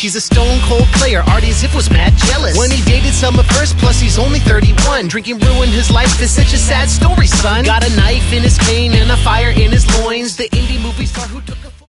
She's a stone cold player, Artie Ziff was mad jealous when he dated Summer first, plus he's only 31. Drinking ruined his life, it's such a sad story, son. Got a knife in his cane and a fire in his loins. The indie movie star who took